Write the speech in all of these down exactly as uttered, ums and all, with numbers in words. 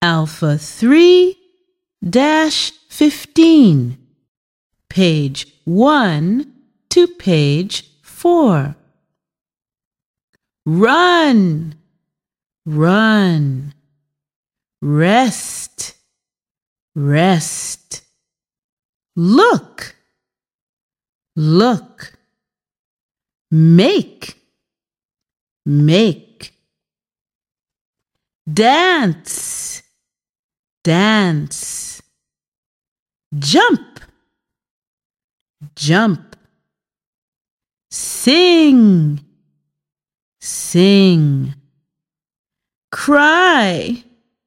Alpha three dash fifteen, page one to page four. Run, run, rest, rest. Look, look, make, make. Dance, dance. Jump, jump. Sing, sing. Cry,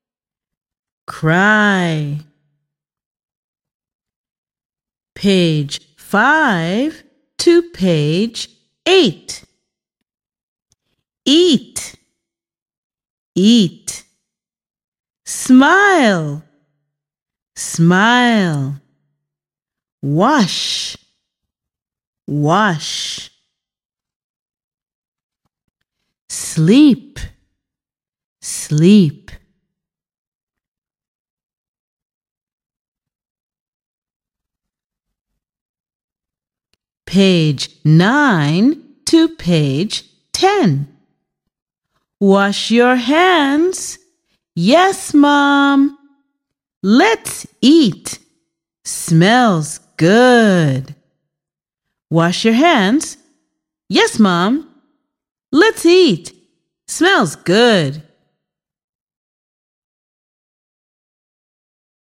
cry. Page five to page eight. Eat, eat. Smile, smile. Wash, wash. Sleep, sleep. Page nine to page ten. Wash your hands. Yes, Mom. Let's eat. Smells good. Wash your hands. Yes, Mom. Let's eat. Smells good.